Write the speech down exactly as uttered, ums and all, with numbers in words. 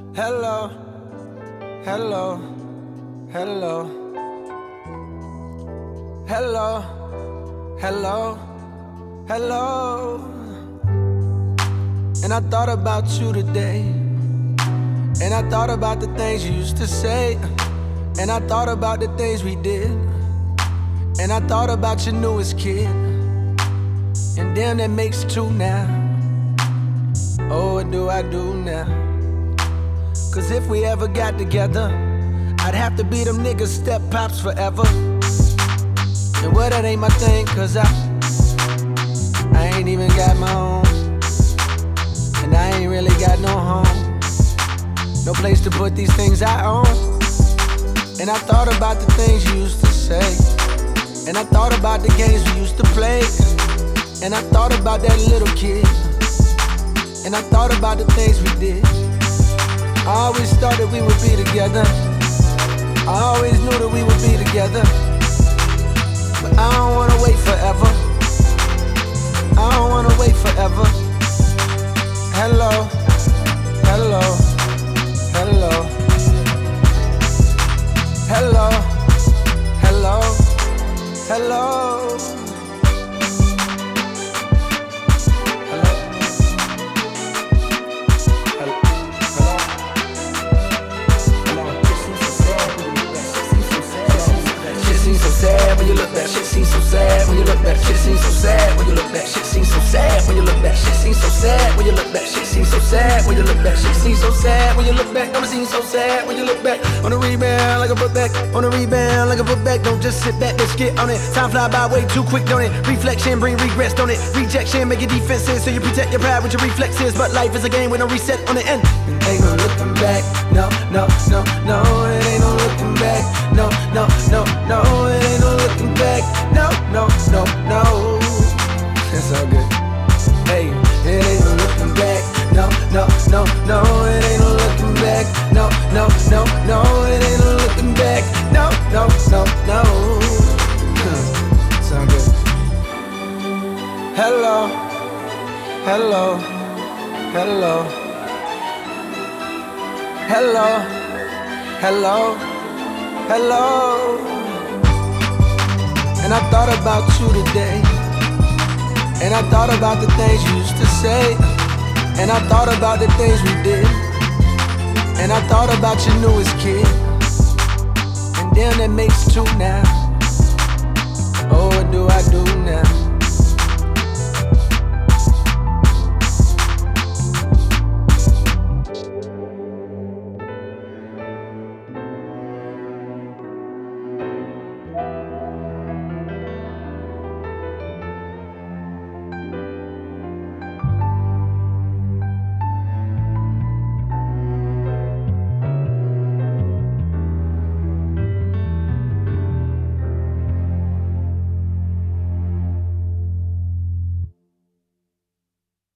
Hello, hello, hello, hello, hello, hello. And I thought about you today, and I thought about the things you used to say, and I thought about the things we did, and I thought about your newest kid, and damn, that makes two now. Oh, what do I do now? Cause if we ever got together, I'd have to be them niggas step pops forever. And well, that ain't my thing, cause I I ain't even got my own, and I ain't really got no home, no place to put these things I own. And I thought about the things you used to say, and I thought about the games we used to play, and I thought about that little kid, and I thought about the things we did. I always thought that we would be together, I always knew that we would be together, but I don't wanna wait forever, I don't wanna wait forever. Hello, hello, hello, hello, hello, hello. When you look back, shit seems so sad. When you look back, shit seems so sad. When you look back, shit seems so sad. When you look back, shit seems so sad. When you look back, shit seems so sad. When you look back, shit seems so sad. When you look back, don't seem so sad. When you look back on the rebound like a put back, on the rebound like a put back. Don't just sit back, let's get on it. Time fly by way too quick, don't it? Reflection bring regrets, don't it? Rejection make your defenses, so you protect your pride with your reflexes. But life is a game with no reset on the end. And ain't no looking back, no, no, no, no. It ain't no looking back, no, no, no, no. It ain't no looking back, no, no, no, no. That's all good. Hey, it ain't no looking back, no, no, no, no. It ain't no looking back, no, no, no, no. It ain't no looking back, no, no, no, no. It's all good. Hello, hello, hello, hello, hello, hello. And I thought about you today, and I thought about the things you used to say, and I thought about the things we did, and I thought about your newest kid, and damn, that makes two now. Oh, what do I do now?